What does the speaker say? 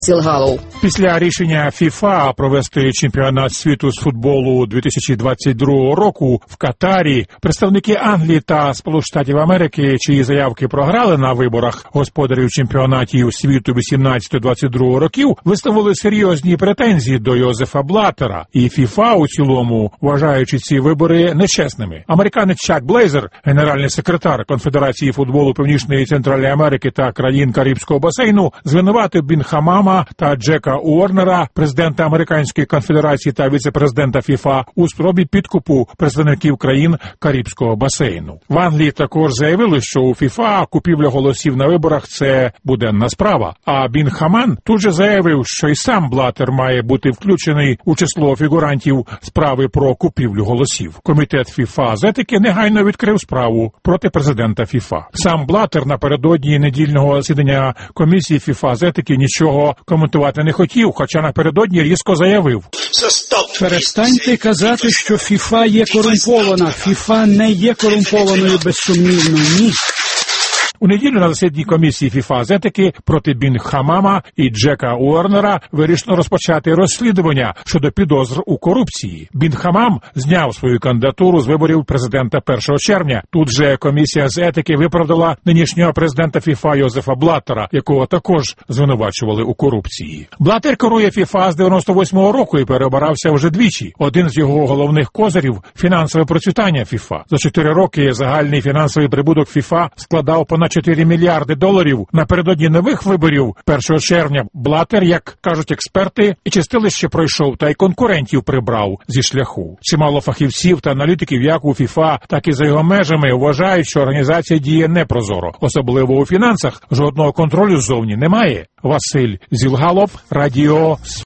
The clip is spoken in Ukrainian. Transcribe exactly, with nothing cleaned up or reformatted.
Зілгалов. Після рішення ФІФА провести чемпіонат світу з футболу дві тисячі двадцять другого року в Катарі, представники Англії та Сполучених Штатів Америки, чиї заявки програли на виборах господарів чемпіонатів світу вісімнадцятого-двадцять другого років, висловили серйозні претензії до Йозефа Блаттера і ФІФА у цілому, вважаючи ці вибори нечесними. Американець Чак Блейзер, генеральний секретар Конфедерації футболу Північної і Центральної Америки та країн Карибського басейну, звинуватив Бін Хамама та Джека Уорнера, президента Американської конфедерації та віце-президента ФІФА, у спробі підкупу представників країн Карибського басейну. В Англії також заявили, що у ФІФА купівля голосів на виборах – це буденна справа. А Бін Хаман тут же заявив, що і сам Блаттер має бути включений у число фігурантів справи про купівлю голосів. Комітет ФІФА з етики негайно відкрив справу проти президента ФІФА. Сам Блаттер напередодні недільного засідання комісії ФІФА з етики нічого коментувати не хотів, хоча напередодні різко заявив: перестаньте казати, що ФІФА є корумпована. ФІФА не є корумпованою, безсумнівно, ні. У неділю на засіданні комісії ФІФА з етики проти Бін Хамама і Джека Уорнера вирішено розпочати розслідування щодо підозр у корупції. Бін Хамам зняв свою кандидатуру з виборів президента першого червня. Тут же комісія з етики виправдала нинішнього президента ФІФА Йозефа Блаттера, якого також звинувачували у корупції. Блаттер керує ФІФА з дев'яносто восьмого року і переобирався вже двічі. Один з його головних козирів – фінансове процвітання ФІФА. За чотири роки загальний фінансовий прибуток ФІФА складав понад чотири мільярди доларів. Напередодні нових виборів першого червня Блаттер, як кажуть експерти, і чистилище пройшов, та й конкурентів прибрав зі шляху. Чимало фахівців та аналітиків як у ФІФА, так і за його межами вважають, що організація діє непрозоро. Особливо у фінансах жодного контролю ззовні немає. Василь Зілгалов, Радіо